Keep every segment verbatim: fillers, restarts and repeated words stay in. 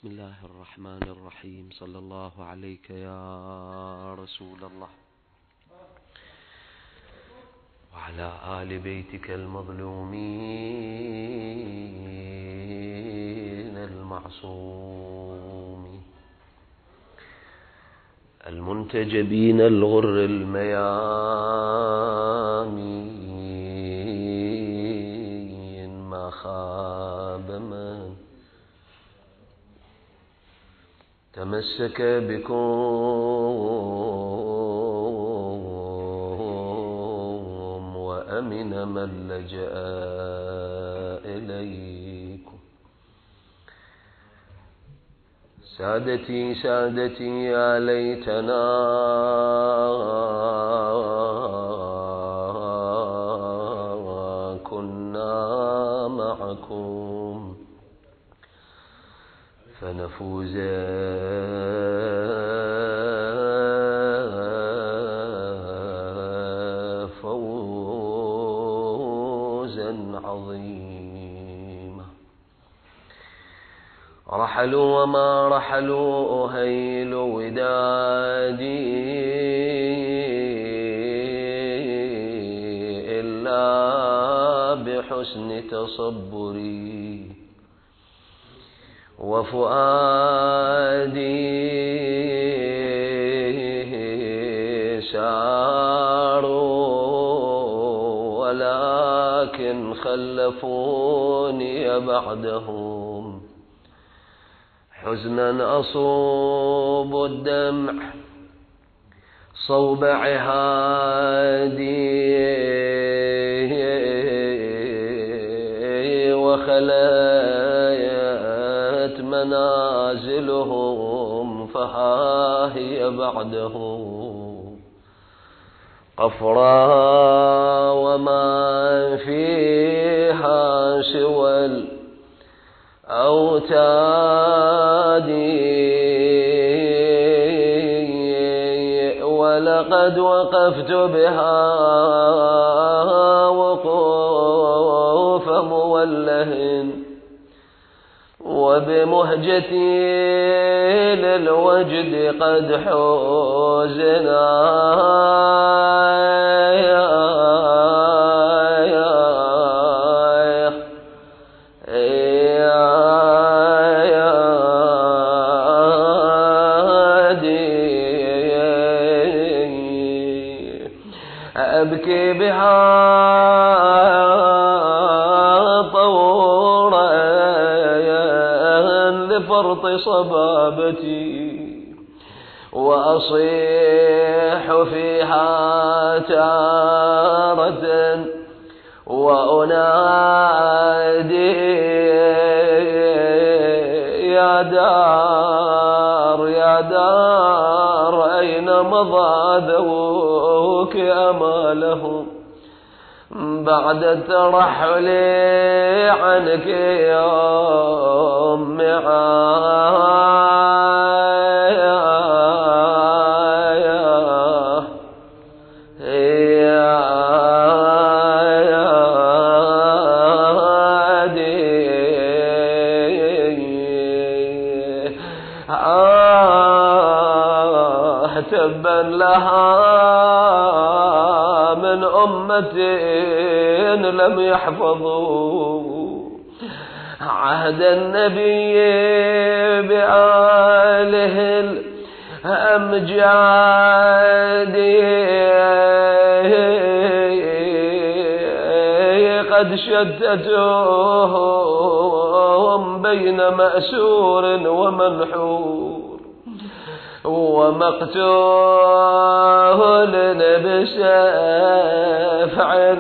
بسم الله الرحمن الرحيم. صلى الله عليك يا رسول الله وعلى آل بيتك المظلومين المعصومين المنتجبين الغر الميامين، ما خاب من تمسك بكم وأمن من لجأ إليكم. سادتي سادتي يا ليتنا كنا معكم فنفوز فوزا عظيما. رحلوا وما رحلوا أهيل ودادي إلا بحسن تصبري وفؤادي ساروا ولكن خلفوني بعدهم حزنا أصوب الدمع صوب عهادي وخلايت منازلهم فها هي بعدهم قفرا وما فيها سوى الأوتاد. ولقد وقفت بها وقوف موله وبمهجتي للوجد قد حوزنا أبكي بها طورا لفرط صبابتي وأصيح فيها تارة وأنادي يا دار يا دار أين مضى ذوك أمالهم بعد الترحل عنك يا أم تبا لها من أمة لم يحفظوا عهد النبي بآله الأمجاد قد شتتهم بين مأسور ومنحور ومقتول بسيف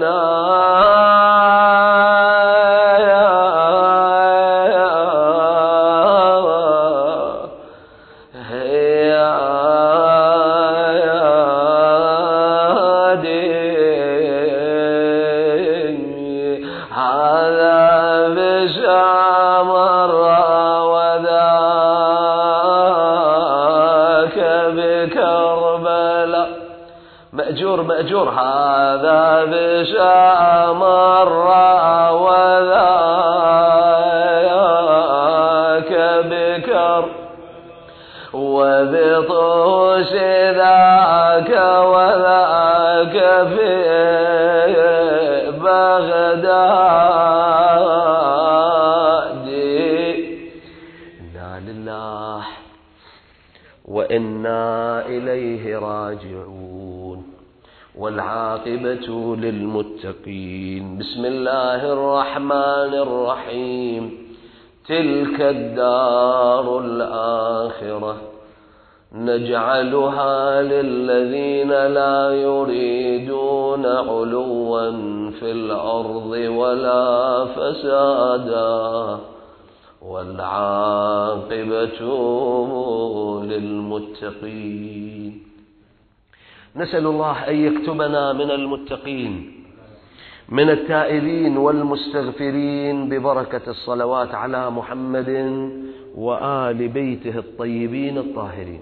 هذا بشامر بكربلاء مأجور مأجور هذا بشامر وذاك بكربلاء ذكر وبطوش ذاك وذاك في بغداد. إنا لله وإنا إليه راجعون والعاقبة للمتقين. بسم الله الرحمن الرحيم. تلك الدار الآخرة نجعلها للذين لا يريدون علوا في الأرض ولا فسادا والعاقبة للمتقين. نسأل الله أن يكتبنا من المتقين من التائبين والمستغفرين ببركة الصلوات على محمد وآل بيته الطيبين الطاهرين.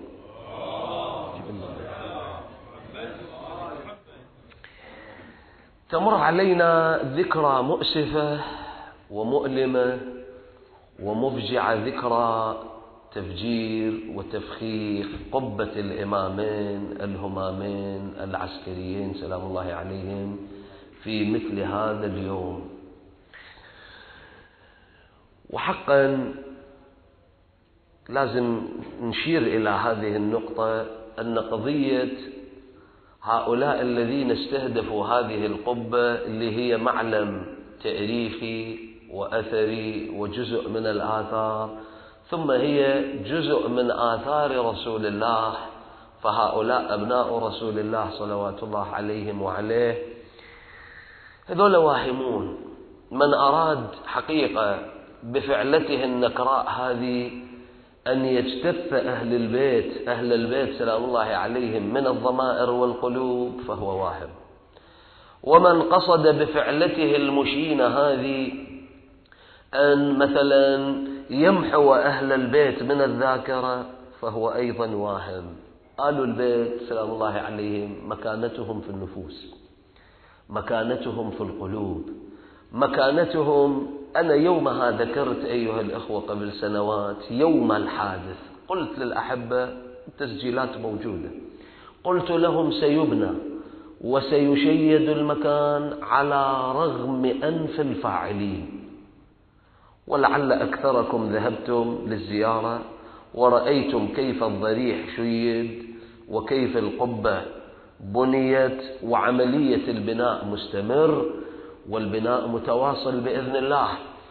تمر علينا ذكرى مؤسفة ومؤلمة ومفجعة، ذكرى تفجير وتفخيخ قبة الإمامين الهمامين العسكريين سلام الله عليهم في مثل هذا اليوم. وحقا لازم نشير إلى هذه النقطة، أن قضية هؤلاء الذين استهدفوا هذه القبة اللي هي معلم تاريخي وأثري وجزء من الآثار، ثم هي جزء من آثار رسول الله، فهؤلاء أبناء رسول الله صلوات الله عليهم وعليه، هذول واهمون. من أراد حقيقة بفعلته النكراء هذه أن يجتث أهل البيت أهل البيت سلام الله عليهم من الضمائر والقلوب فهو واهم. ومن قصد بفعلته المشينة هذه أن مثلا يمحو أهل البيت من الذاكرة فهو أيضا واهم. آل البيت سلام الله عليهم مكانتهم في النفوس، مكانتهم في القلوب، مكانتهم. أنا يومها ذكرت أيها الأخوة قبل سنوات يوم الحادث، قلت للأحبة التسجيلات موجودة، قلت لهم سيبنى وسيشيد المكان على رغم أنف الفاعلين. ولعل أكثركم ذهبتم للزيارة ورأيتم كيف الضريح شيد وكيف القبة بنيت، وعملية البناء مستمر والبناء متواصل بإذن الله.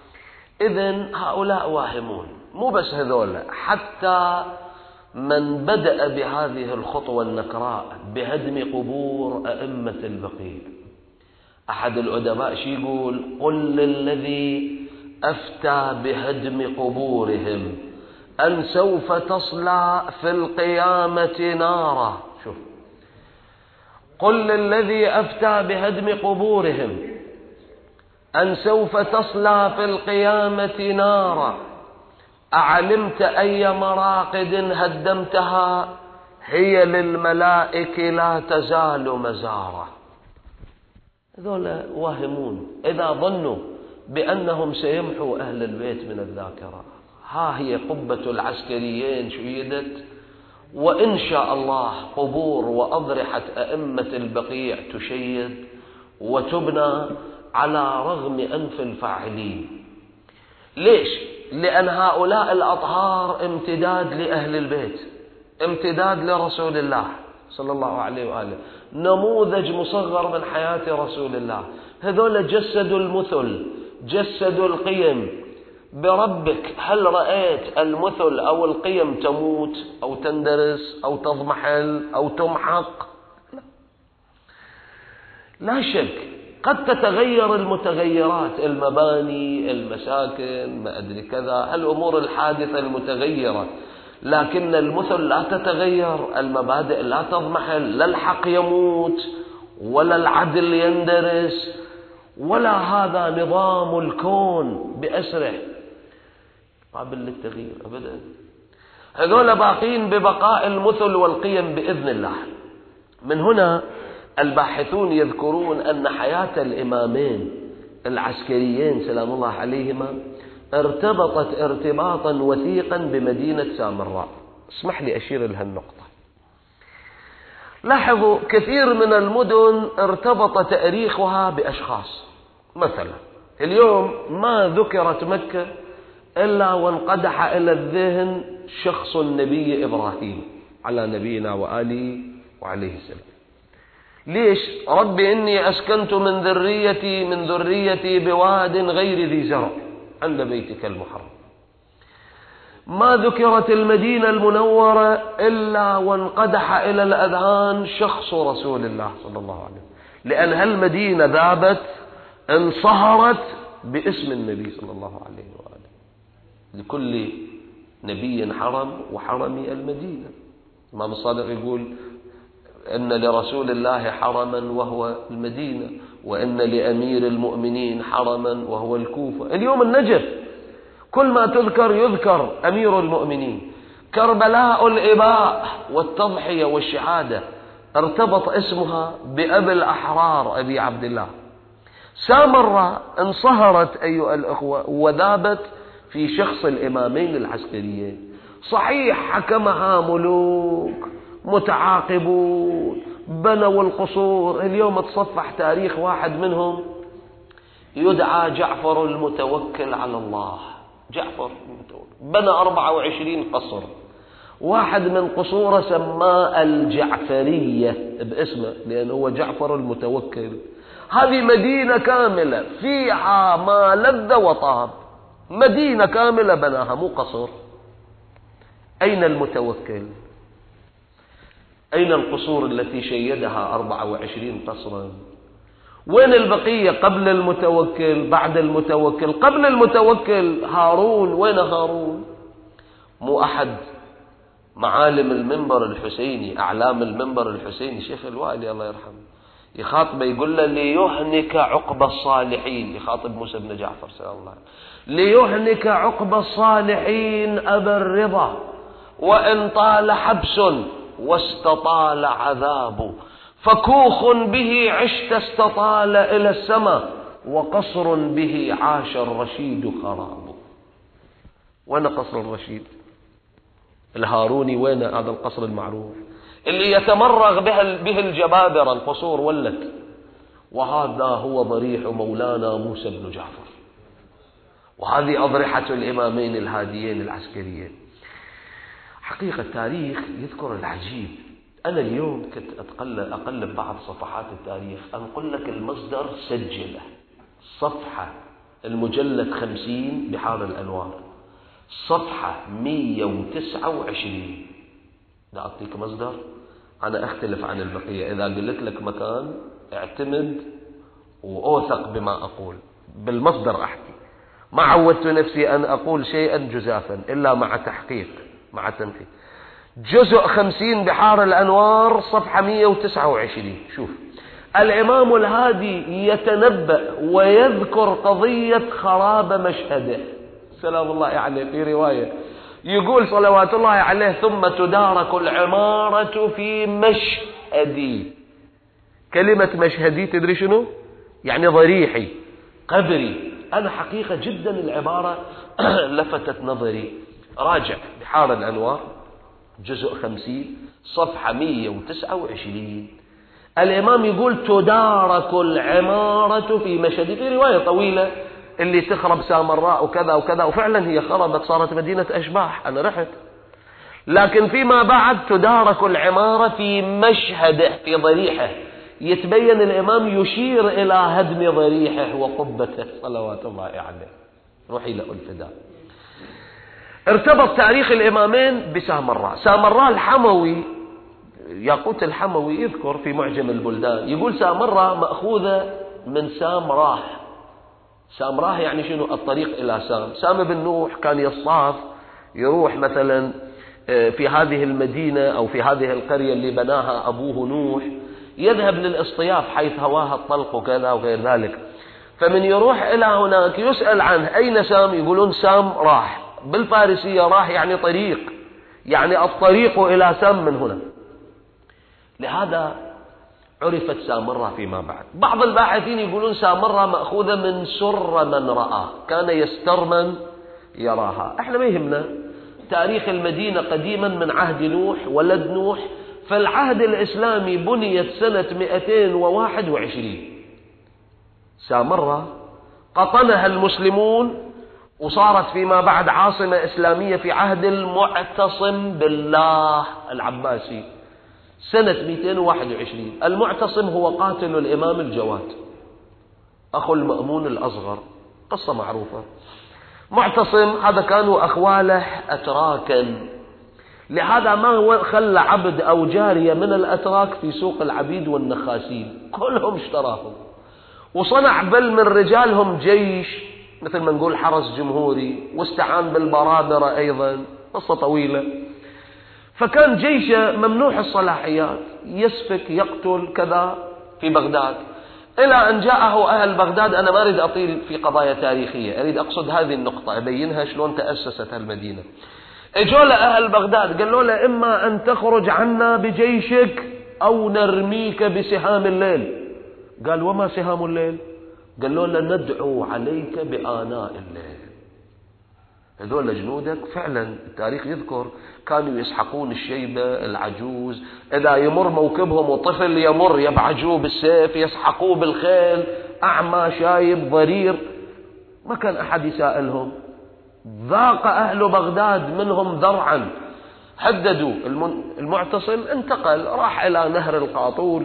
إذن هؤلاء واهمون. مو بس هذول، حتى من بدأ بهذه الخطوة النكراء بهدم قبور أئمة البقيع. أحد الأدباء شي يقول: قل للذي أفتى بهدم قبورهم أن سوف تصلى في القيامة نارا. شوف، قل للذي أفتى بهدم قبورهم أن سوف تصلى في القيامة نارا، أعلمت أي مراقد هدمتها هي للملائك لا تزال مزارا. هذول واهمون إذا ظنوا بأنهم سيمحوا أهل البيت من الذاكرة. ها هي قبة العسكريين شيدت، وإن شاء الله قبور وأضرحة أئمة البقيع تشيد وتبنى على رغم أنف الفاعلين. ليش؟ لأن هؤلاء الأطهار امتداد لأهل البيت، امتداد لرسول الله صلى الله عليه وآله، نموذج مصغر من حياة رسول الله. هذول جسدوا المثل، جسدوا القيم. بربك هل رأيت المثل أو القيم تموت أو تندرس أو تضمحل أو تمحق؟ لا, لا شك قد تتغير المتغيرات، المباني، المساكن، ما أدري كذا، الأمور الحادثة المتغيرة، لكن المثل لا تتغير، المبادئ لا تضمحل، لا الحق يموت ولا العدل يندرس ولا هذا نظام الكون بأسره قابل للتغيير أبدا. هذول باقين ببقاء المثل والقيم بإذن الله. من هنا الباحثون يذكرون أن حياة الإمامين العسكريين سلام الله عليهما ارتبطت ارتباطا وثيقا بمدينة سامراء. اسمح لي أشير لها النقطة. لاحظوا كثير من المدن ارتبط تاريخها بأشخاص. مثلا اليوم ما ذكرت مكة إلا وانقدح إلى الذهن شخص النبي إبراهيم على نبينا وآله وعليه السلام. ليش؟ رب إني أسكنت من ذريتي من ذريتي بواد غير ذي زرع عند بيتك المحرم. ما ذكرت المدينة المنورة إلا وانقدح إلى الأذهان شخص رسول الله صلى الله عليه وسلم، لأن هالمدينة ذابت انصهرت باسم النبي صلى الله عليه وآله. لكل نبي حرم وحرمي المدينة. الإمام الصادق يقول أن لرسول الله حرما وهو المدينة، وأن لأمير المؤمنين حرما وهو الكوفة. اليوم النجف كل ما تذكر يذكر أمير المؤمنين. كربلاء الإباء والتضحية والشهادة ارتبط اسمها بأبي الأحرار أبي عبد الله. سامراء انصهرت أيها الأخوة وذابت في شخص الإمامين العسكريين. صحيح حكمها ملوك متعاقبون بنوا القصور. اليوم تصفح تاريخ واحد منهم يدعى جعفر المتوكل على الله. جعفر المتوكل بنى أربعة وعشرين قصر. واحد من قصوره سماه الجعفرية باسمه لأنه هو جعفر المتوكل. هذه مدينة كاملة فيها ما لذ وطاب. مدينة كاملة بناها مو قصر. أين المتوكل؟ أين القصور التي شيدها أربعة وعشرين قصرا؟ وين البقية قبل المتوكل بعد المتوكل؟ قبل المتوكل هارون. وين هارون؟ مو أحد معالم المنبر الحسيني أعلام المنبر الحسيني شيخ الوالي الله يرحمه يخاطبه يقول له ليهنك عقب الصالحين. يخاطب موسى بن جعفر سلام الله ليهنك عقب الصالحين أبا الرضا وإن طال حبس واستطال عذاب فكوخ به عشت استطال إلى السماء وقصر به عاش الرشيد خراب. وين قصر الرشيد الهاروني؟ وين هذا القصر المعروف اللي يتمرغ به الجبابرة القصور ولت؟ وهذا هو ضريح مولانا موسى بن جعفر، وهذه أضرحة الإمامين الهاديين العسكريين. حقيقة التاريخ يذكر العجيب. أنا اليوم كنت أتقلب أقلب بعض صفحات التاريخ أنقل لك المصدر سجله. صفحة المجلد خمسين بحار الأنوار صفحة مية وتسعة وعشرين. لا أعطيك مصدر أنا أختلف عن البقية. إذا قلت لك مكان اعتمد وأوثق بما أقول. بالمصدر أحكي. ما عودت نفسي أن أقول شيئا جزافا إلا مع تحقيق مع تنفيذ. جزء خمسين بحار الأنوار صفحة مية وتسعة وعشرين. شوف الإمام الهادي يتنبأ ويذكر قضية خراب مشهده سلام الله عليه. في رواية يقول صلوات الله عليه ثم تدارك العمارة في مشهدي. كلمة مشهدي تدري شنو؟ يعني ضريحي قبري. أنا حقيقة جدا العبارة لفتت نظري. راجع بحار الأنوار جزء خمسين صفحة مية وتسعة وعشرين. الإمام يقول تدارك العمارة في مشهد. في رواية طويلة اللي تخرب سامراء وكذا وكذا، وفعلا هي خربت صارت مدينة أشباح. أنا رحت. لكن فيما بعد تدارك العمارة في مشهده في ضريحه. يتبين الإمام يشير إلى هدم ضريحه وقبته صلوات الله عليه. روحي له الفداء. ارتبط تاريخ الإمامين بسامراء. سامراء الحموي ياقوت الحموي يذكر في معجم البلدان يقول سامراء مأخوذة من سامراه. سامراه يعني شنو؟ الطريق إلى سام. سام بن نوح كان يصطاف يروح مثلا في هذه المدينة أو في هذه القرية اللي بناها أبوه نوح، يذهب للاصطياف حيث هواها الطلق وكذا وغير ذلك. فمن يروح إلى هناك يسأل عنه أين سام؟ يقولون سام راح. بالفارسية راح يعني طريق، يعني الطريق إلى سام من هنا. لهذا عرفت سامراء فيما بعد. بعض الباحثين يقولون سامراء مأخوذة من سر من رأى. كان يسترمن يراها. احنا ما يهمنا تاريخ المدينة قديما من عهد نوح، ولد نوح. فالعهد الإسلامي بنيت سنة مئتين وواحد وعشرين. سامرة قطنها المسلمون وصارت فيما بعد عاصمة إسلامية في عهد المعتصم بالله العباسي سنة مئتين وواحد وعشرين. المعتصم هو قاتل الإمام الجواد أخو المأمون الأصغر، قصة معروفة. معتصم هذا كانوا أخواله أتراكا، لهذا ما خلى عبد أو جارية من الأتراك في سوق العبيد والنخاسين، كلهم اشتراهم. وصنع بل من رجالهم جيش مثل ما نقول حرس جمهوري، واستعان بالبرابرة أيضا، قصة طويلة. فكان جيشه ممنوع الصلاحيات، يسفك يقتل كذا في بغداد، إلى أن جاءه أهل بغداد. أنا ما أريد أطيل في قضايا تاريخية، أريد أقصد هذه النقطة أبينها شلون تأسست المدينة. اجوا لأهل بغداد قالوا له إما أن تخرج عنا بجيشك أو نرميك بسهام الليل. قال وما سهام الليل؟ قالوا له ندعو عليك بآناء الليل. هذول جنودك فعلا التاريخ يذكر كانوا يسحقون الشيبة العجوز، إذا يمر موكبهم وطفل يمر يبعجوه بالسيف، يسحقوه بالخيل، أعمى شايب ضرير، ما كان أحد يسائلهم. ذاق أهل بغداد منهم ذرعا، حددوا. المعتصم انتقل راح إلى نهر القاطول،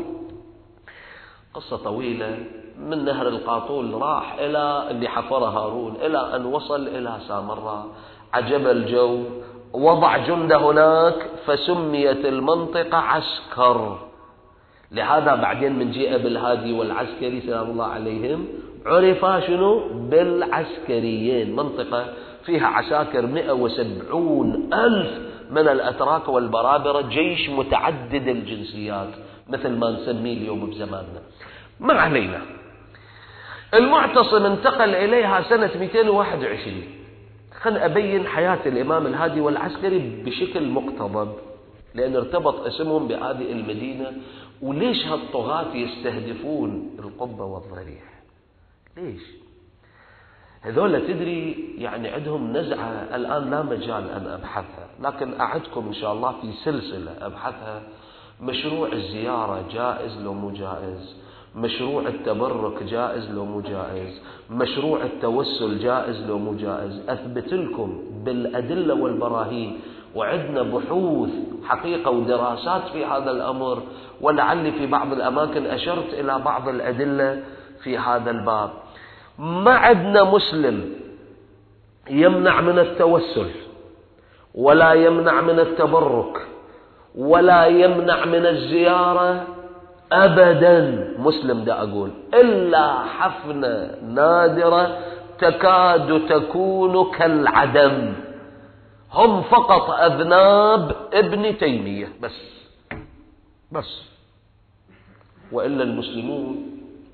قصة طويلة. من نهر القاطول راح إلى اللي حفر هارون، إلى أن وصل إلى سامرة. عجب الجو، وضع جند هناك فسميت المنطقة عسكر. لهذا بعدين من جاء بالهادي والعسكري سلام الله عليهم عرفا شنو؟ بالعسكريين. منطقة فيها عساكر مئة وسبعون ألف من الأتراك والبرابرة، جيش متعدد الجنسيات مثل ما نسميه اليوم بزماننا. ما علينا. المعتصم انتقل إليها سنة مئتين وواحد وعشرين. خلنا أبين حياة الإمام الهادي والعسكري بشكل مقتضب، لأن ارتبط اسمهم بهذه المدينة. وليش هالطغاة يستهدفون القبة والضريح؟ ليش؟ هذول تدري يعني عندهم نزعة الآن لا مجال أن أبحثها، لكن أعدكم إن شاء الله في سلسلة أبحثها. مشروع الزيارة جائز لو مو جائز؟ مشروع التبرك جائز لو مو جائز؟ مشروع التوسل جائز لو مو جائز؟ أثبت لكم بالأدلة والبراهين، وعندنا بحوث حقيقة ودراسات في هذا الأمر، ولعلي في بعض الأماكن أشرت إلى بعض الأدلة في هذا الباب. ما عندنا مسلم يمنع من التوسل، ولا يمنع من التبرك، ولا يمنع من الزيارة أبدا. مسلم دا أقول إلا حفنة نادرة تكاد تكون كالعدم، هم فقط أذناب ابن تيمية بس بس وإلا المسلمون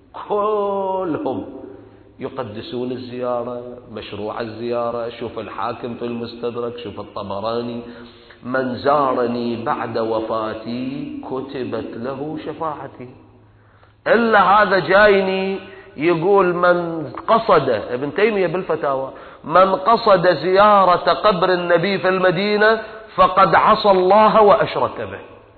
كلهم يقدسون الزيارة، مشروع الزيارة. شوف الحاكم في المستدرك، شوف الطبراني: من زارني بعد وفاتي كتبت له شفاعتي. إلا هذا جايني يقول من قصد، ابن تيمية بالفتاوى، من قصد زيارة قبر النبي في المدينة فقد عصى الله وأشرك به.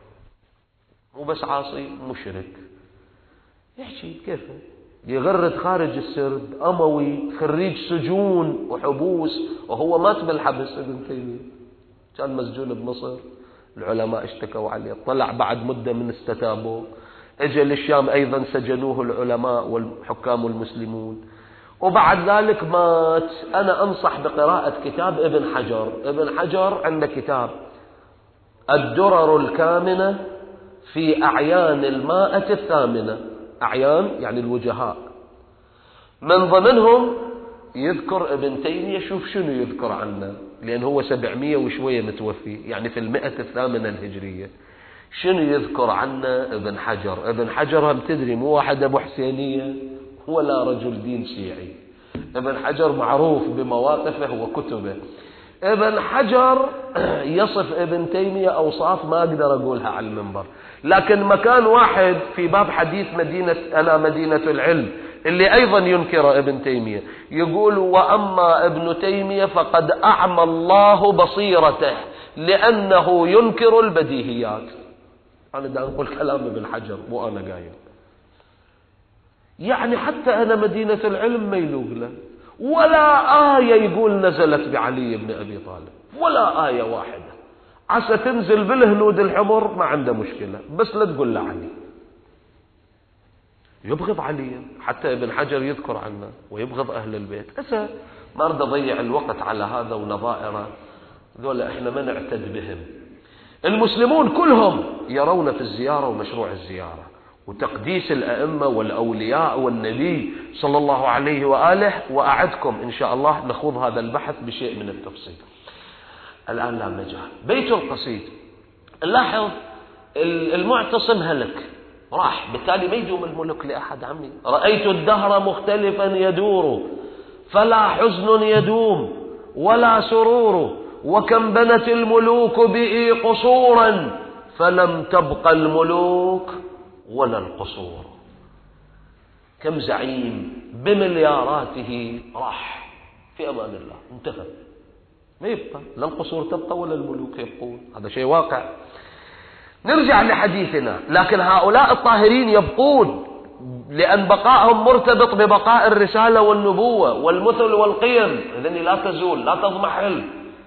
مو بس عاصي، مشرك. يحكي كيف يغرد خارج السرب، أموي، خريج سجون وحبوس، وهو مات بالحبس. ابن تيمية كان مسجون بمصر، العلماء اشتكوا عليه، طلع بعد مدة من استتابه، اجى للشام أيضا سجنوه العلماء والحكام المسلمون، وبعد ذلك مات. أنا أنصح بقراءة كتاب ابن حجر. ابن حجر عنده كتاب الدرر الكامنة في أعيان المائة الثامنة. أعيان يعني الوجهاء، من ضمنهم يذكر ابن تيمية. شوف شنو يذكر عنه، لأن هو سبعمية وشوية متوفي، يعني في المئة الثامنة الهجرية. شنو يذكر عنه ابن حجر؟ ابن حجر هم تدري مو واحد أبو حسينية ولا رجل دين شيعي. ابن حجر معروف بمواقفه وكتبه. ابن حجر يصف ابن تيمية أوصاف ما أقدر أقولها على المنبر، لكن مكان واحد في باب حديث مدينة أنا مدينة العلم اللي أيضا ينكر ابن تيمية، يقول وأما ابن تيمية فقد أعمى الله بصيرته لأنه ينكر البديهيات. أنا دا أقول كلام ابن حجر مو أنا قايل. يعني حتى أنا مدينة العلم ما يلوق له، ولا آية يقول نزلت بعلي بن أبي طالب، ولا آية واحدة. عسى تنزل بالهنود الحمر ما عنده مشكلة، بس لا تقول له علي. يبغض عليا، حتى ابن حجر يذكر عنه ويبغض أهل البيت. أسا ما أريد أضيع الوقت على هذا ونظائره، ذولا إحنا ما نعتد بهم. المسلمون كلهم يرون في الزيارة ومشروع الزيارة وتقديس الأئمة والأولياء والنبي صلى الله عليه وآله. وأعدكم إن شاء الله نخوض هذا البحث بشيء من التفصيل. الآن لا مجال. بيت القصيد، نلاحظ المعتصم هلك راح، بالتالي ما يدوم الملك لأحد. عمي رأيت الدهر مختلفا يدور فلا حزن يدوم ولا سرور، وكم بنت الملوك به قصورا فلم تبق الملوك ولا القصور. كم زعيم بملياراته راح في أمان الله، انتهى، ما يبقى لا القصور تبقى ولا الملوك يبقون. هذا شيء واقع. نرجع لحديثنا. لكن هؤلاء الطاهرين يبقون، لأن بقائهم مرتبط ببقاء الرسالة والنبوة والمثل والقيم، إذن لا تزول لا تضمحل.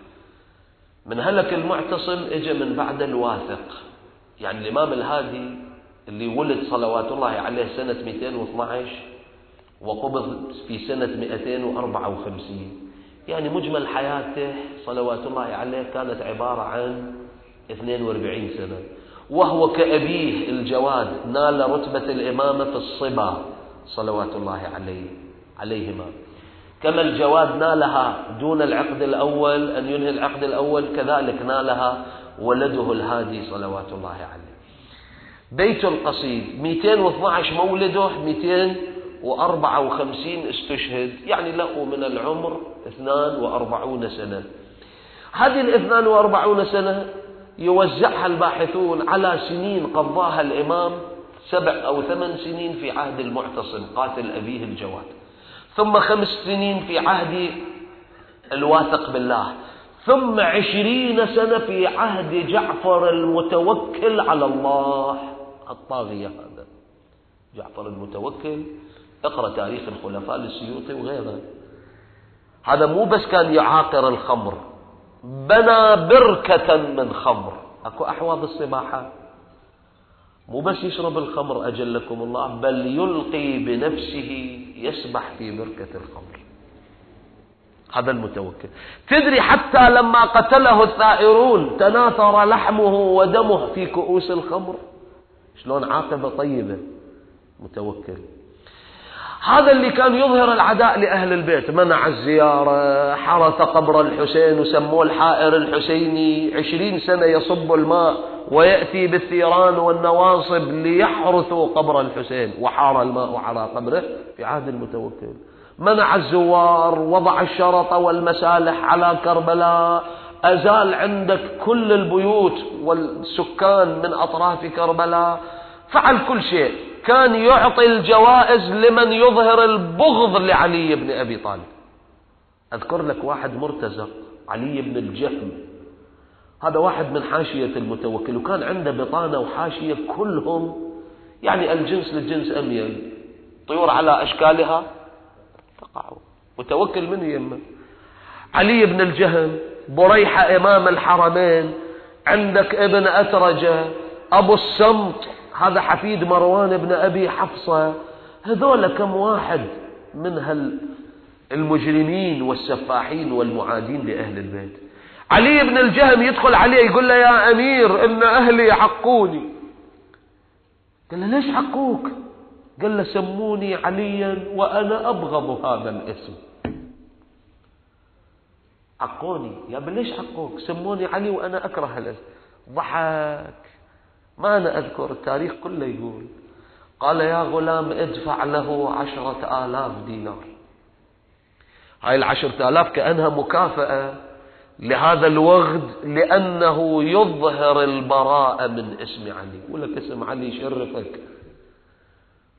من هلك المعتصم اجى من بعد الواثق، يعني الإمام الهادي اللي ولد صلوات الله عليه سنة مئتين واثني عشر وقبض في سنة مئتين وأربعة وخمسين، يعني مجمل حياته صلوات الله عليه كانت عبارة عن اثنين وأربعين سنة، وهو كأبيه الجواد نال رتبة الإمامة في الصبا صلوات الله عليه عليهما، كما الجواد نالها دون العقد الأول أن ينهي العقد الأول، كذلك نالها ولده الهادي صلوات الله عليه. بيت القصيد مئتين واثني عشر مولده، مئتين وأربعة وخمسين استشهد، يعني له من العمر اثنان وأربعون سنة. هذه الاثنان وأربعون سنة يوزعها الباحثون على سنين قضاها الإمام، سبع أو ثمان سنين في عهد المعتصم قاتل أبيه الجواد، ثم خمس سنين في عهد الواثق بالله، ثم عشرين سنة في عهد جعفر المتوكل على الله الطاغية. هذا جعفر المتوكل، اقرأ تاريخ الخلفاء للسيوطي وغيره. هذا مو بس كان يعاقر الخمر، بنى بركة من خمر، اكو أحواض السباحة، مو بس يشرب الخمر أجلكم الله، بل يلقي بنفسه يسبح في بركة الخمر. هذا المتوكل. تدري حتى لما قتله الثائرون تناثر لحمه ودمه في كؤوس الخمر، شلون عاقبة طيبة متوكل. هذا اللي كان يظهر العداء لأهل البيت، منع الزيارة، حرث قبر الحسين وسموه الحائر الحسيني، عشرين سنة يصب الماء ويأتي بالثيران والنواصب ليحرثوا قبر الحسين، وحار الماء على قبره في عهد المتوكل. منع الزوار، وضع الشرط والمسالح على كربلاء، أزال عندك كل البيوت والسكان من أطراف كربلاء، فعل كل شيء. كان يعطي الجوائز لمن يظهر البغض لعلي بن أبي طالب. أذكر لك واحد مرتزق، علي بن الجهم، هذا واحد من حاشية المتوكل، وكان عنده بطانة وحاشية كلهم يعني الجنس للجنس أميل، طيور على أشكالها تقعوا، متوكل من يمه. علي بن الجهم، بريحة إمام الحرمين، عندك ابن أترجة، أبو الصمت هذا حفيد مروان بن أبي حفصة، هذول كم واحد من المجرمين والسفاحين والمعادين لأهل البيت. علي بن الجهم يدخل عليه يقول له يا أمير إن أهلي حقوني. قال له ليش حقوك؟ قال له سموني عليا وأنا أبغض هذا الاسم. حقوني يا ابن ليش حقوك؟ سموني علي وأنا أكره الاسم. ضحك، ما أنا أذكر، التاريخ كله يقول. قال يا غلام ادفع له عشرة آلاف دينار. هاي العشرة آلاف كأنها مكافأة لهذا الوغد، لأنه يظهر البراءة من اسم علي. يقول لك اسم علي يشرفك،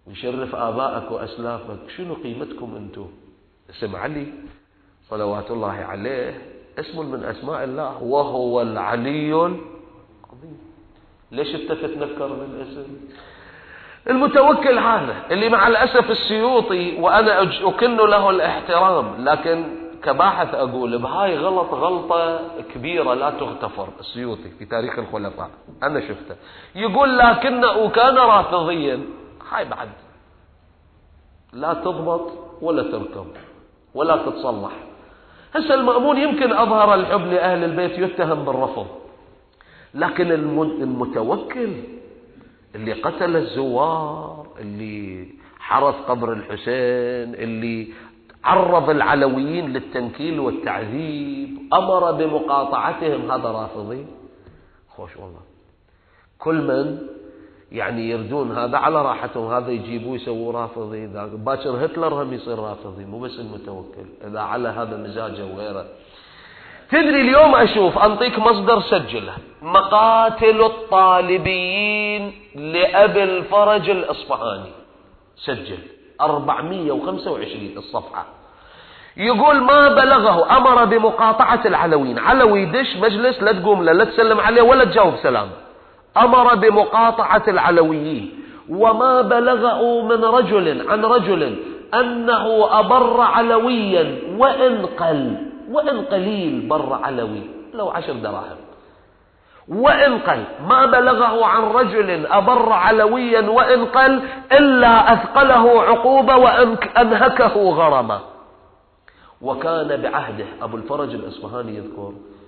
ويشرف آبائك وأسلافك، شنو قيمتكم أنتم؟ اسم علي صلوات الله عليه اسم من أسماء الله، وهو العلي العظيم. ليش أنت تتنكر من الاسم؟ المتوكل هذا اللي مع الأسف السيوطي، وأنا أكن له الاحترام، لكن كباحث أقول بهاي غلط غلطة كبيرة لا تغتفر. السيوطي في تاريخ الخلفاء أنا شفته يقول لكنه كان رافضيا. هاي بعد لا تضبط ولا تركب ولا تتصلح. هسه المأمون يمكن أظهر الحب لأهل البيت يتهم بالرفض، لكن المتوكل اللي قتل الزوار، اللي حرس قبر الحسين، اللي عرض العلويين للتنكيل والتعذيب، أمر بمقاطعتهم، هذا رافضي؟ خوش والله. كل من يعني يردون هذا على راحتهم، هذا يجيبوه يسووا رافضي، باكر هتلر هم يصير رافضي، مو بس المتوكل إذا على هذا مزاجه وغيره. تدري اليوم أشوف، أنطيك مصدر سجله، مقاتل الطالبيين لأبي الفرج الإصفهاني، سجل أربعمئة وخمسة وعشرين الصفحة. يقول ما بلغه أمر بمقاطعة العلويين، علوي دش مجلس لا تقوم له لا تسلم عليه ولا تجاوب سلام، أمر بمقاطعة العلويين. وما بلغه من رجل عن رجل أنه أبر علويا وإن قل، وإن قليل بر علوي لو عشر دراهم، وإن قل ما بلغه عن رجل أبر علويا وإن قل إلا أثقله عقوبة وأنهكه غرما. وكان بعهده أبو الفرج الإصفهاني يذكر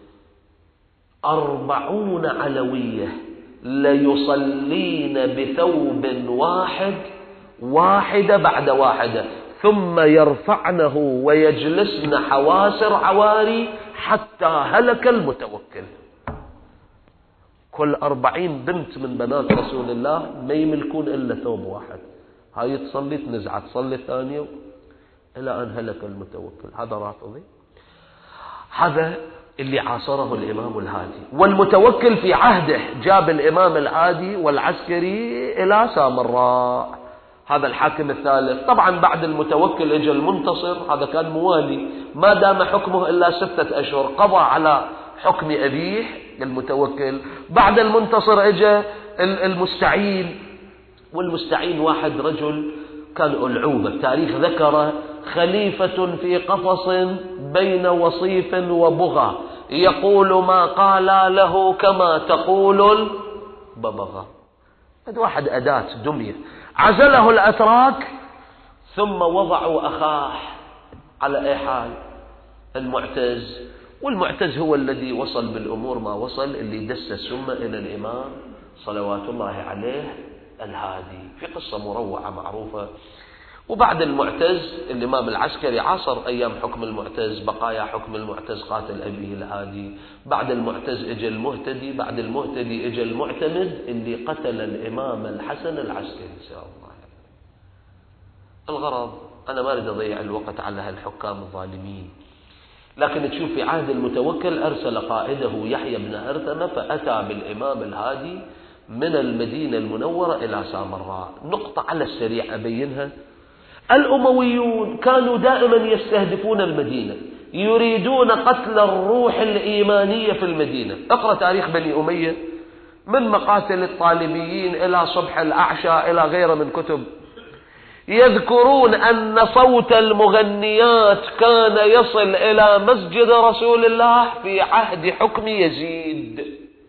أربعون علوية ليصلين بثوب واحد واحدة بعد واحدة، ثم يرفعنه ويجلسن حواسر عواري حتى هلك المتوكل. كل أربعين بنت من بنات رسول الله ما يملكون إلا ثوب واحد، هاي تصلي تنزعت تصلي الثانية إلى أن هلك المتوكل. هذا رافضي؟ هذا اللي عاصره الإمام الهادي. والمتوكل في عهده جاب الإمام الهادي والعسكري إلى سامراء، هذا الحاكم الثالث. طبعا بعد المتوكل اجى المنتصر، هذا كان موالي، ما دام حكمه إلا ستة أشهر، قضى على حكم أبيه المتوكل. بعد المنتصر اجى المستعين، والمستعين واحد رجل كان ألعوبة، التاريخ ذكره خليفة في قفص بين وصيف وبغى، يقول ما قال له كما تقول الببغاء. هذا واحد أداة دمية. عزله الأتراك ثم وضعوا أخاه على أي حال المعتز، والمعتز هو الذي وصل بالأمور ما وصل، اللي دس السمة إلى الإمام صلوات الله عليه الهادي، في قصة مروعة معروفة. وبعد المعتز الإمام العسكري عاصر أيام حكم المعتز، بقايا حكم المعتز قاتل أبيه الهادي. بعد المعتز اجى المهتدي، بعد المهتدي اجى المعتمد اللي قتل الإمام الحسن العسكري سلام الله عليه. الغرض أنا ما أريد أضيع الوقت على هالحكام الظالمين، لكن تشوف في عهد المتوكل أرسل قائده يحيى بن هرثمة فأتى بالإمام الهادي من المدينة المنورة إلى سامراء. نقطة على السريع أبينها. الأمويون كانوا دائما يستهدفون المدينة، يريدون قتل الروح الإيمانية في المدينة. اقرأ تاريخ بني أمية من مقاتل الطالبيين إلى صبح الأعشى إلى غيره من كتب، يذكرون أن صوت المغنيات كان يصل إلى مسجد رسول الله في عهد حكم يزيد.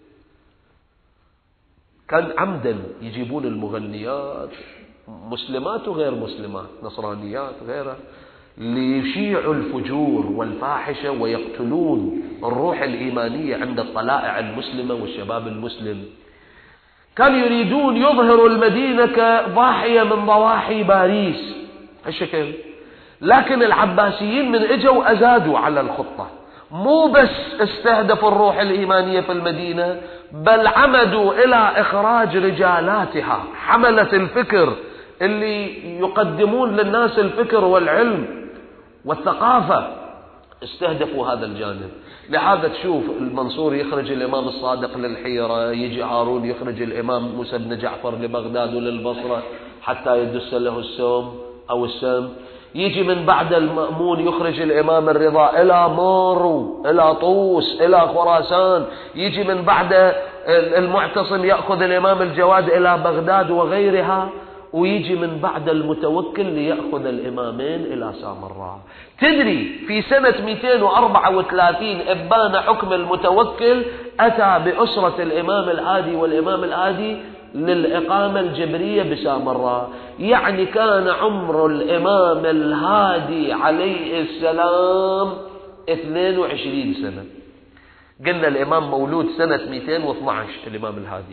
كان عمدا يجيبون المغنيات، مسلمات وغير مسلمات، نصرانيات وغيرها، ليشيعوا الفجور والفاحشة ويقتلون الروح الإيمانية عند الطلائع المسلمة والشباب المسلم. كانوا يريدون يظهروا المدينة كضاحية من ضواحي باريس هالشكل، لكن العباسيين من اجوا أزادوا على الخطة، مو بس استهدفوا الروح الإيمانية في المدينة، بل عمدوا إلى إخراج رجالاتها حملة الفكر اللي يقدمون للناس الفكر والعلم والثقافة، استهدفوا هذا الجانب. لهذا تشوف المنصور يخرج الإمام الصادق للحيرة، يجي هارون يخرج الإمام موسى بن جعفر لبغداد وللبصرة، حتى يدس له السم أو السم. يجي من بعد المأمون يخرج الإمام الرضا إلى مارو، إلى طوس، إلى خراسان. يجي من بعد المعتصم يأخذ الإمام الجواد إلى بغداد وغيرها. ويجي من بعد المتوكل ليأخذ الإمامين إلى سامراء. تدري في سنة مئتين وأربعة وثلاثين إبان حكم المتوكل أتى بأسرة الإمام الهادي والإمام الهادي للإقامة الجبرية بسامراء. يعني كان عمر الإمام الهادي عليه السلام اثنين وعشرين سنة. قلنا الإمام مولود سنة مئتين واثني عشر الإمام الهادي،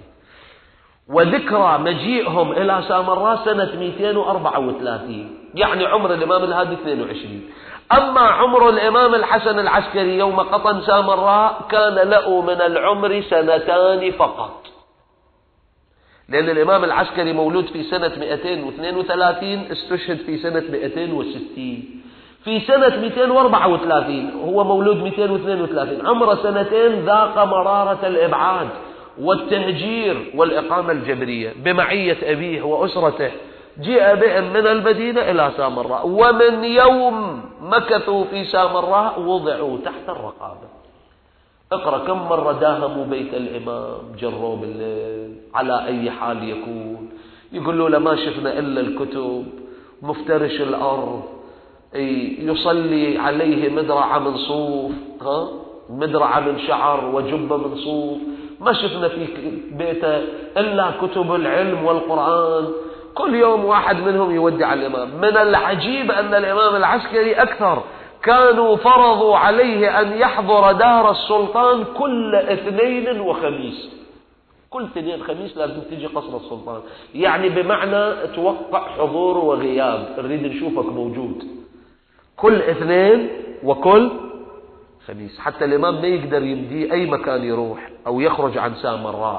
وذكرى مجيئهم إلى سامراء سنة مئتين وأربعة وثلاثين، يعني عمر الإمام الهادي اثنين وعشرين. أما عمر الإمام الحسن العسكري يوم قطن سامراء كان له من العمر سنتان فقط، لأن الإمام العسكري مولود في سنة مئتين واثنين وثلاثين، استشهد في سنة مئتين وستين. في سنة مئتين وأربعة وثلاثين هو مولود مئتين واثنين وثلاثين، عمره سنتين ذاق مرارة الإبعاد والتهجير والإقامة الجبرية بمعية أبيه وأسرته. جاء بهم من المدينة إلى سامراء، ومن يوم مكثوا في سامراء وضعوا تحت الرقابة. اقرأ كم مرة داهموا بيت الإمام، جروا بالليل على أي حال يكون، يقولوا له ما شفنا إلا الكتب، مفترش الأرض، يصلي عليه مدرعة من صوف، ها مدرعة من شعر وجبة من صوف، ما شفنا في بيته إلا كتب العلم والقرآن. كل يوم واحد منهم يودع الإمام. من العجيب أن الإمام العسكري أكثر، كانوا فرضوا عليه أن يحضر دار السلطان كل اثنين وخميس، كل اثنين خميس لازم تجي قصر السلطان، يعني بمعنى توقع حضور وغياب، نريد نشوفك موجود كل اثنين وكل خميس، حتى الإمام ما يقدر يمدي أي مكان يروح أو يخرج عن سامراء.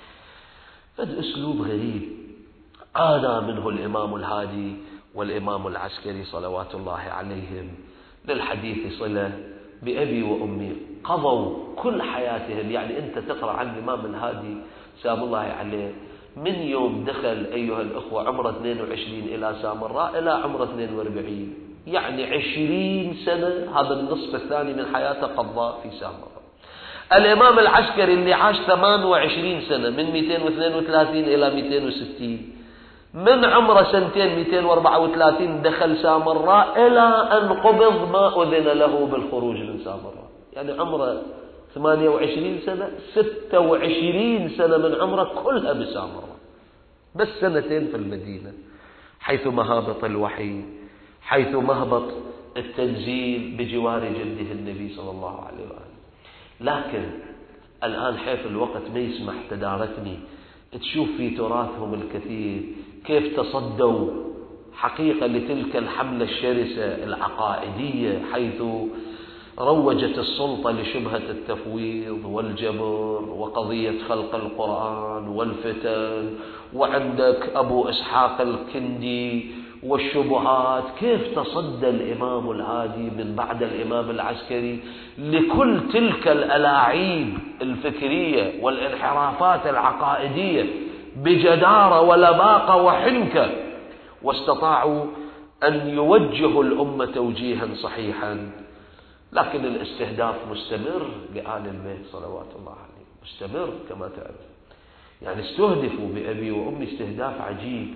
هذا أسلوب غريب آذى منه الإمام الهادي والإمام العسكري صلوات الله عليهم. للحديث صلة بأبي وأمي، قضوا كل حياتهم. يعني أنت تقرأ عن الإمام الهادي سلام الله عليه من يوم دخل أيها الأخوة عمره اثنين وعشرين إلى سامراء إلى عمره اثنين وأربعين، يعني عشرين سنة، هذا النصف الثاني من حياته قضاء في سامراء. الإمام العسكري اللي عاش ثمان وعشرين سنة من مئتين واثنين وثلاثين إلى مئتين وستين، من عمره سنتين مئتين وأربعة وثلاثين دخل سامراء إلى أن قبض ما أذن له بالخروج من سامراء، يعني عمره ثمانية وعشرين سنة، ستة وعشرين سنة من عمره كلها بسامراء، بس سنتين في المدينة، حيث مهابط الوحي، حيث مهبط التنزيل بجوار جده النبي صلى الله عليه وآله. لكن الآن حيث الوقت ما يسمح تداركني، تشوف في تراثهم الكثير كيف تصدوا حقيقة لتلك الحملة الشرسة العقائدية، حيث روجت السلطة لشبهة التفويض والجبر وقضية خلق القرآن والفتن، وعندك أبو إسحاق الكندي والشبهات. كيف تصدى الإمام الهادي من بعد الإمام العسكري لكل تلك الألاعيب الفكرية والانحرافات العقائدية بجدارة ولباقة وحنكة، واستطاعوا أن يوجهوا الأمة توجيها صحيحا. لكن الاستهداف مستمر لآل البيت صلوات الله عليه، مستمر كما تعرف، يعني استهدفوا بأبي وأمي استهداف عجيب.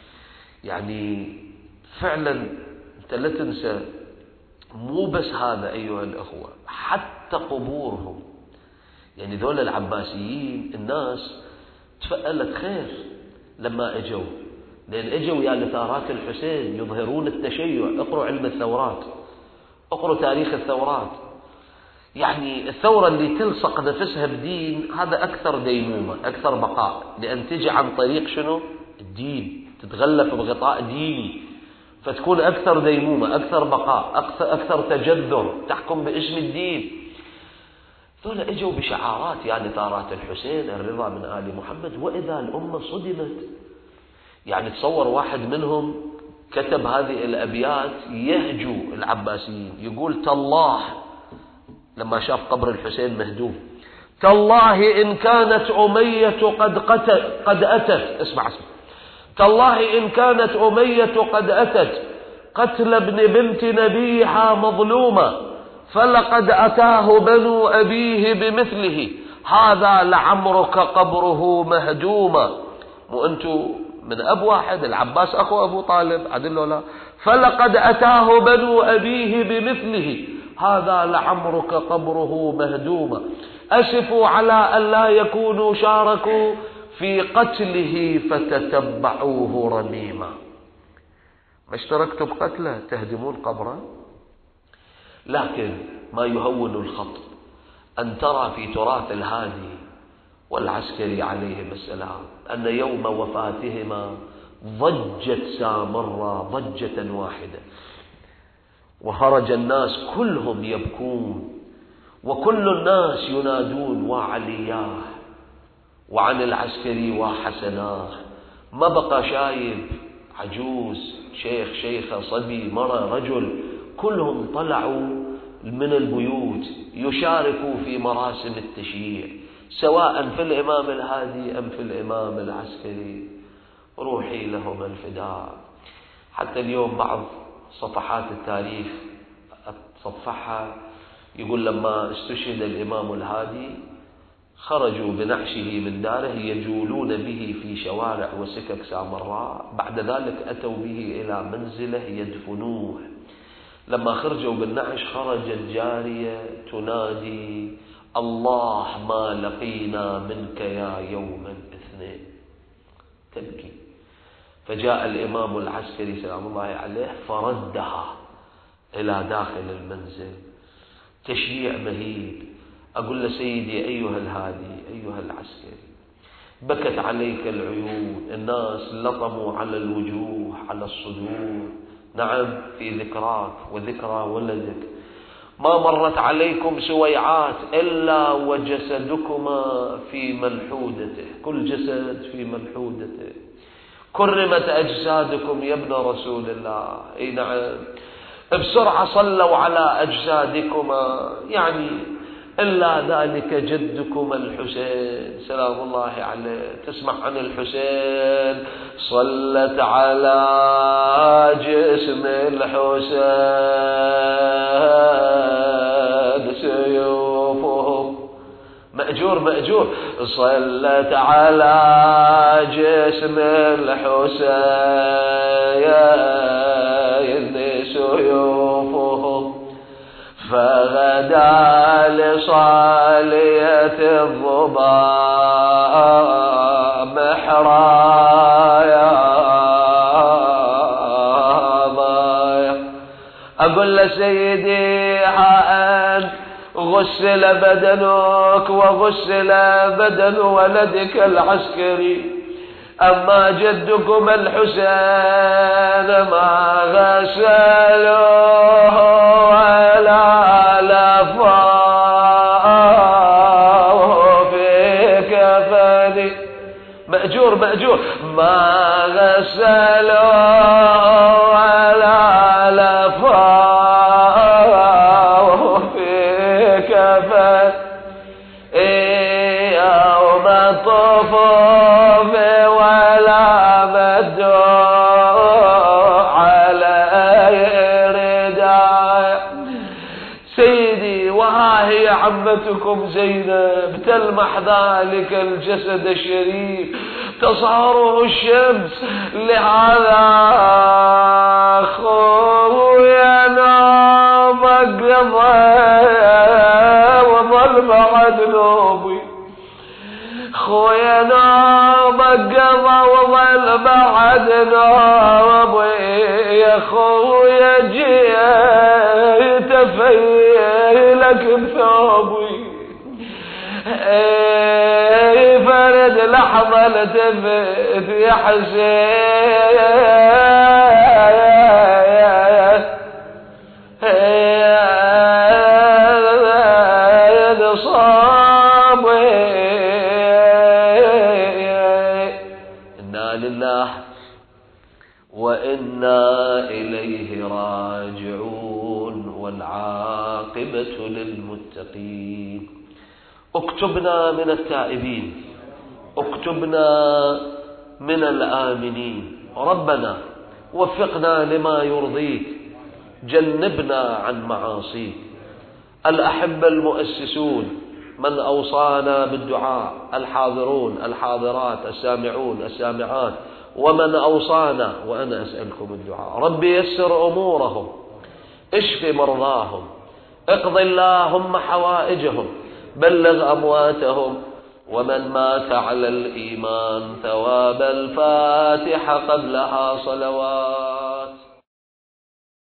يعني فعلا أنت لا تنسى، مو بس هذا أيها الأخوة، حتى قبورهم، يعني ذول العباسيين الناس تفألت خير لما اجوا، لأن اجوا يا لثارات الحسين يظهرون التشيع. اقروا علم الثورات، اقروا تاريخ الثورات، يعني الثورة اللي تلصق نفسها بدين هذا أكثر ديمومة، أكثر بقاء، لأن تجي عن طريق شنو؟ الدين، تتغلف بغطاء ديني، فتكون أكثر ديمومة، أكثر بقاء، أكثر, أكثر تجذر، تحكم باسم الدين. ذولا اجوا بشعارات يعني ثارات الحسين، الرضا من آل محمد، وإذا الأمة صدمت. يعني تصور واحد منهم كتب هذه الأبيات يهجو العباسيين، يقول تالله لما شاف قبر الحسين مهدوم، تالله إن كانت أمية قد قتل قد أتت، اسمع اسمع، تالله إن كانت أمية قد أتت قتل ابن بنت نبيها مظلومة فلقد أتاه بنو أبيه بمثله، هذا لعمرك قبره مهدوما. مو أنتو من أب واحد، العباس أخو أبو طالب عدل لا، فلقد أتاه بنو أبيه بمثله هذا لعمرك قبره مهدوما. أسفوا على أن لا يكونوا شاركوا في قتله فتتبعوه رميما. ما اشتركتوا بقتله تهدمون قبره. لكن ما يهون الخط أن ترى في تراث الهادي والعسكري عليهم السلام أن يوم وفاتهما ضجت سامرة ضجة واحدة، وخرج الناس كلهم يبكون، وكل الناس ينادون وعلياه وعن العسكري وحسناه. ما بقى شايب، عجوز، شيخ، شيخة، صبي، مرة، رجل، كلهم طلعوا من البيوت يشاركوا في مراسم التشييع، سواء في الإمام الهادي أم في الإمام العسكري. روحي لهم الفداء. حتى اليوم بعض صفحات التاريخ أتصفحها يقول لما استشهد الإمام الهادي خرجوا بنعشه من داره يجولون به في شوارع وسكك سامراء، بعد ذلك أتوا به إلى منزله يدفنوه. لما خرجوا بالنعش خرجت جارية تنادي الله ما لقينا منك يا يوم الاثنين، تبكي. فجاء الإمام العسكري سلام الله عليه فردها إلى داخل المنزل. تشييع مهيب. أقول له سيدي أيها الهادي أيها العسكري، بكت عليك العيون، الناس لطموا على الوجوه على الصدور، نعم في ذكراك وذكرى ولدك، ما مرت عليكم سويعات إلا وجسدكما في ملحودته، كل جسد في ملحودته، كرمت أجسادكم يا ابن رسول الله. اي نعم، بسرعة صلوا على أجسادكما، يعني إلا ذلك جدكما الحسين سلام الله عليه. تسمع عن الحسين صلت على جسم الحسين سيوفهم مأجور مأجور، صلت على جسم الحسين سيوفهم فغدا لصالية الظباء محرايا. أقول لسيدي حأن غسل بدنك وغسل بدن ولدك العسكري، أما جدكم الحسين ما غسلوه ولا لفاه في كفني. مأجور مأجور، ما غسلوه ولا لفاه في كفن يوم الطفوف ولا مدوا على رداء. سيدي وها هي عمتكم زينب تلمح ذلك الجسد الشريف تصهره الشمس. لهذا خويا نام قضى وظل بعد نومي، خويا نام قضى وظل بعد نومي، يا خويا جيت افيلك بثوبي، فرد لحظة لتفت يا حسين صابي. إنا لله وإنا إليه راجعون والعاقبة للمتقين. اكتبنا من التائبين، اكتبنا من الآمنين. ربنا وفقنا لما يرضيك، جنبنا عن معاصيك. الأحبة المؤسسون من أوصانا بالدعاء، الحاضرون الحاضرات، السامعون السامعات، ومن أوصانا وأنا أسألكم الدعاء. ربي يسر أمورهم، اشف مرضاهم، اقض اللهم حوائجهم، بلغ أمواتهم، ومن مات على الإيمان ثواب الفاتحة قبلها صلوات.